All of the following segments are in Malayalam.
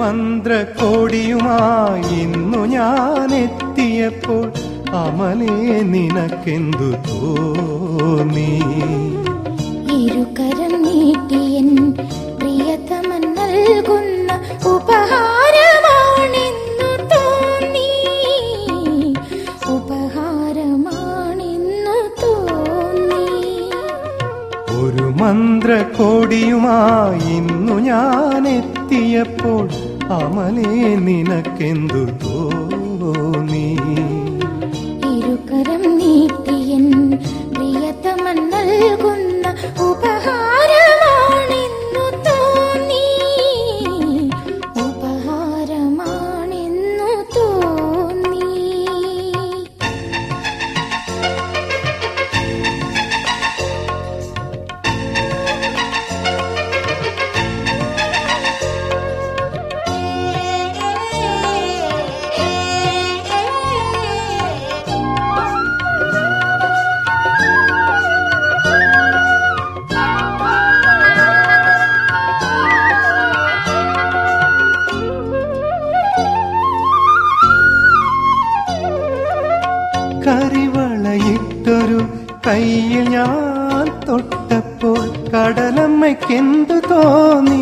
മന്ത്രകോടിയുമായി ഇന്നു ഞാൻ എത്തിയപ്പോൾ അമലേ നിനക്കെന്തു തോന്നി? ഇരുകരം നീട്ടിയൻ പ്രിയതമൻ നൽകുന്ന ഉപഹാരമാണെന്നു തോന്നി, ഉപഹാരമാണെന്നു തോന്നി. ഒരു മന്ത്രകോടിയുമായി ഇന്നു ഞാൻ എത്തിയപ്പോൾ അമലേ നിനക്കെന്തു തോന്നി? ഇരുകരം നീട്ടിയൻ പ്രിയതമൻ നൽകുന്ന ഉപഹാരമാണെന്നു തോന്നി, ഉപഹാരമാണെന്നു തോന്നി. കരിവളയിട്ടൊരു കയ്യിൽ ഞാൻ തൊട്ടപ്പോൾ കടലമ്മയ്ക്കെന്തു തോന്നി?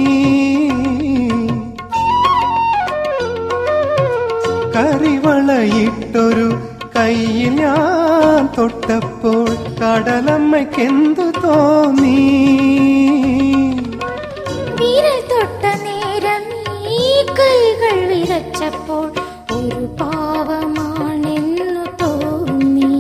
കരിവളയിട്ടൊരു കയ്യിൽ ഞാൻ തൊട്ടപ്പോൾ കടലമ്മയ്ക്കെന്തു തോന്നി? വിരൽ തൊട്ട നേരം ഈ കൈകൾ വിറച്ചപ്പോൾ ഒരു പാവമാണെന്നു തോന്നി.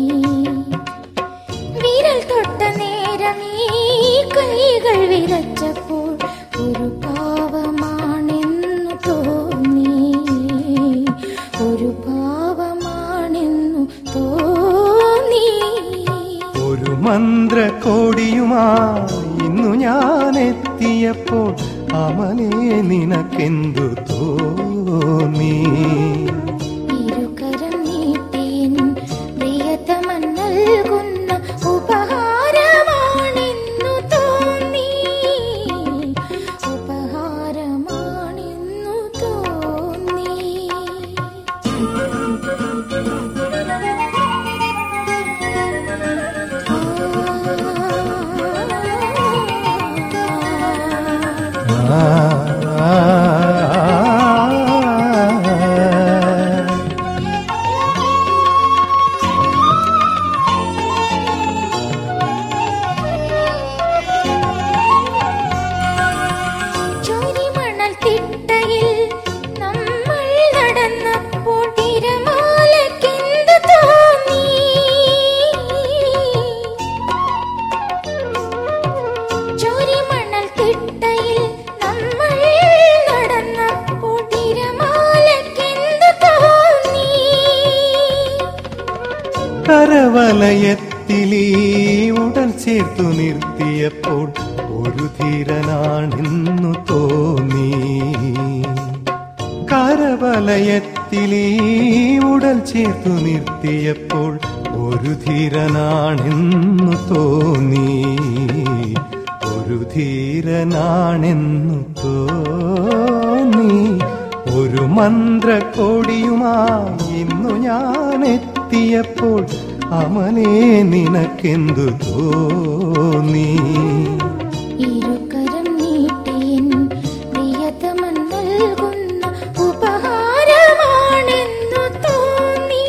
വിരൽ തൊട്ട നേരം ഈ കൈകൾ വിറച്ചപ്പോൾ ഒരു പാവമാണെന്നു തോന്നി, ഒരു പാവമാണെന്നു തോന്നി. ഒരു മന്ത്രകോടിയുമായി ഇന്നു ഞാൻ എത്തിയപ്പോൾ അമലേ നിനക്കെന്തു തോന്നി? ഇരുകരം നീട്ടിയൻ പ്രിയതമൻ നൽകുന്ന ഉപഹാരമാണെന്നു തോന്നി, ഉപഹാരമാണെന്നു തോന്നി. ചോരിമണൽ തിട്ടയിൽ നമ്മൾ നടന്നപ്പോൾ തിരമാലയ്ക്കെന്തു തോന്നി? ചോരിമണൽ തിട്ടയിൽ നമ്മൾ നടന്നപ്പോൾ തിരമാലയ്ക്കെന്തു തോന്നി? കരവലയത്തിലീ ഉടൽ ചേർത്തു നിർത്തിയപ്പോൾ ഒരു ധീരനാണെന്നു തോന്നി. കരവലയത്തിലീ ഉടൽ ചേർത്തു നിർത്തിയപ്പോൾ ഒരു ധീരനാണെന്നു തോന്നി, ഒരു ധീരനാണെന്നു തോന്നി. ഒരു മന്ത്രകോടിയുമായി ഇന്നു ഞാൻ എത്തിയപ്പോൾ അമലേ നിനക്കെന്തു തോന്നി? ഇരുകരം നീട്ടിയൻ പ്രിയതമൻ നൽകുന്ന ഉപഹാരമാണെന്നു തോന്നി,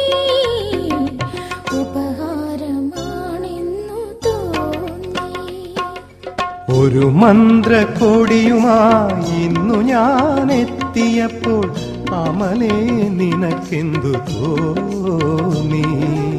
ഉപഹാരമാണെന്നു തോന്നി. ഒരു മന്ത്രകോടിയുമായി ഇന്നു ഞാൻ എത്തിയപ്പോൾ അമലേ നിനക്കെന്തു തോന്നി?